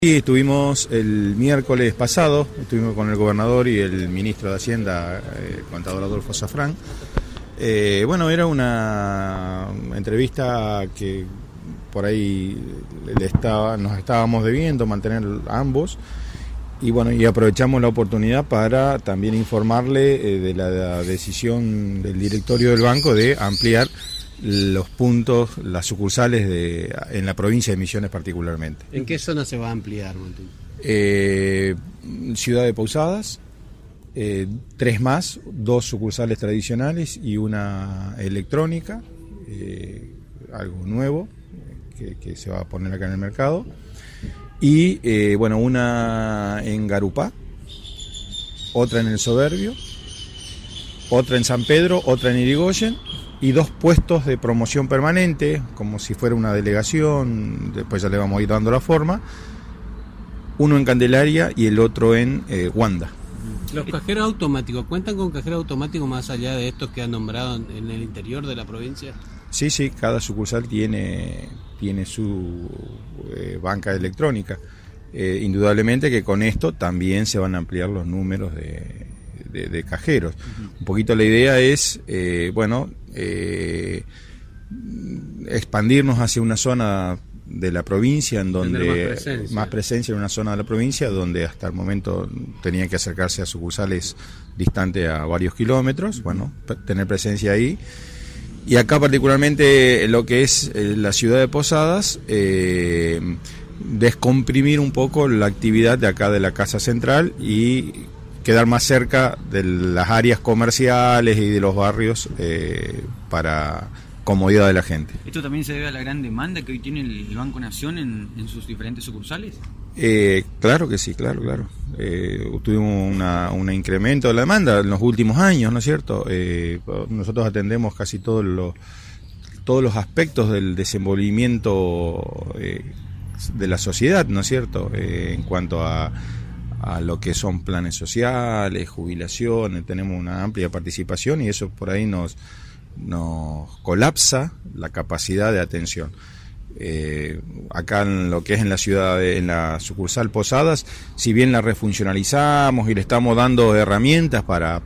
Sí, estuvimos el miércoles pasado, estuvimos con el gobernador y el ministro de Hacienda, el contador Adolfo Safrán. Era una entrevista que por ahí nos estábamos debiendo mantener ambos y aprovechamos la oportunidad para también informarle de la decisión del directorio del banco de ampliar los puntos, las sucursales en la provincia de Misiones particularmente. ¿En qué zona se va a ampliar, Montín? Ciudad de Pousadas, 3 más, 2 sucursales tradicionales y una electrónica, algo nuevo que se va a poner acá en el mercado, y una en Garupá, otra en El Soberbio, otra en San Pedro, otra en Irigoyen, y 2 puestos de promoción permanente, como si fuera una delegación, después ya le vamos a ir dando la forma, uno en Candelaria y el otro en Wanda. ¿Los cajeros automáticos cuentan con cajeros automáticos más allá de estos que han nombrado en el interior de la provincia? Sí, cada sucursal tiene su banca electrónica. Indudablemente que con esto también se van a ampliar los números de cajeros. Un poquito la idea es, expandirnos hacia una zona de la provincia en donde más presencia en una zona de la provincia donde hasta el momento tenía que acercarse a sucursales distantes a varios kilómetros, tener presencia ahí. Y acá particularmente lo que es la ciudad de Posadas, descomprimir un poco la actividad de acá de la Casa Central y quedar más cerca de las áreas comerciales y de los barrios para comodidad de la gente. ¿Esto también se debe a la gran demanda que hoy tiene el Banco Nación en sus diferentes sucursales? Claro que sí, claro. Tuvimos un incremento de la demanda en los últimos años, ¿no es cierto? Nosotros atendemos casi todos los aspectos del desenvolvimiento de la sociedad, ¿no es cierto? En cuanto a lo que son planes sociales, jubilaciones, tenemos una amplia participación y eso por ahí nos colapsa la capacidad de atención. Acá en lo que es en la ciudad, en la sucursal Posadas, si bien la refuncionalizamos y le estamos dando herramientas para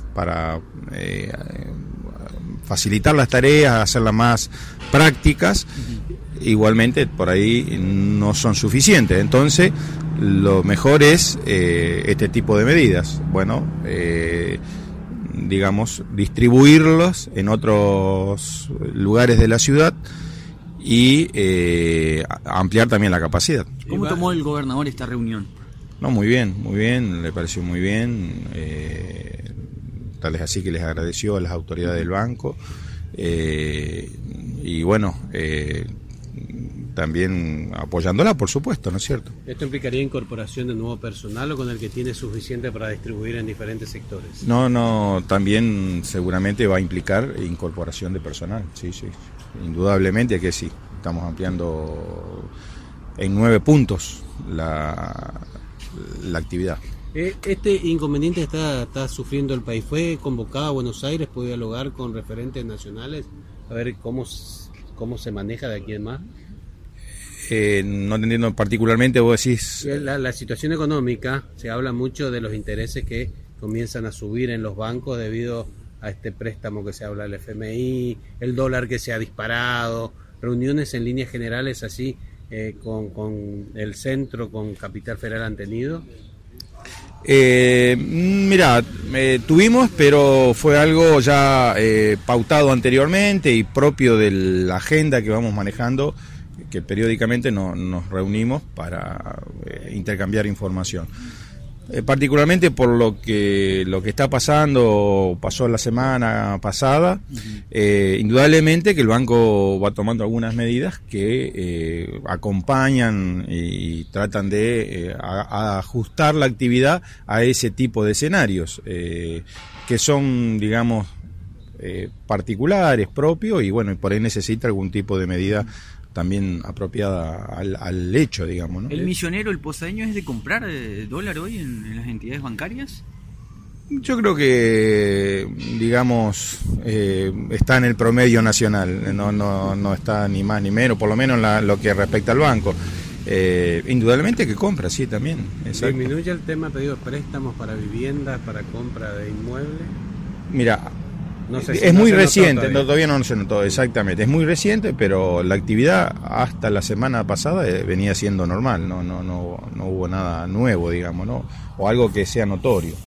facilitar las tareas, hacerlas más prácticas, igualmente por ahí no son suficientes. Entonces lo mejor es este tipo de medidas, distribuirlos en otros lugares de la ciudad y ampliar también la capacidad. ¿Cómo tomó el gobernador esta reunión? No, muy bien, le pareció muy bien, tal es así que les agradeció a las autoridades del banco también apoyándola, por supuesto, ¿no es cierto? ¿Esto implicaría incorporación de nuevo personal o con el que tiene suficiente para distribuir en diferentes sectores? No, también seguramente va a implicar incorporación de personal, sí, indudablemente que sí. Estamos ampliando en 9 puntos la actividad. Este inconveniente está sufriendo el país. ¿Fue convocado a Buenos Aires? ¿Puede dialogar con referentes nacionales? A ver cómo se maneja de aquí en más. No entendiendo particularmente, vos decís... La situación económica, se habla mucho de los intereses que comienzan a subir en los bancos debido a este préstamo que se habla del FMI, el dólar que se ha disparado, reuniones en líneas generales así con el centro, con Capital Federal han tenido. Tuvimos, pero fue algo ya pautado anteriormente y propio de la agenda que vamos manejando, que periódicamente nos reunimos para intercambiar información. Particularmente por lo que está pasó la semana pasada, indudablemente que el banco va tomando algunas medidas que acompañan y tratan de ajustar la actividad a ese tipo de escenarios, que son, particulares, propios, y por ahí necesita algún tipo de medida también apropiada al hecho, ¿no? ¿El millonero, el posadeño, es de comprar dólar hoy en las entidades bancarias? Yo creo que, está en el promedio nacional, no está ni más ni menos, por lo menos lo que respecta al banco. Indudablemente que compra, sí, también. Exacto. ¿Disminuye el tema, te digo, préstamos para viviendas, para compra de inmuebles? Mira, No sé si es no muy se notó reciente, todavía. todavía no se notó exactamente, es muy reciente, pero la actividad hasta la semana pasada venía siendo normal, no hubo nada nuevo, digamos, ¿no? O algo que sea notorio.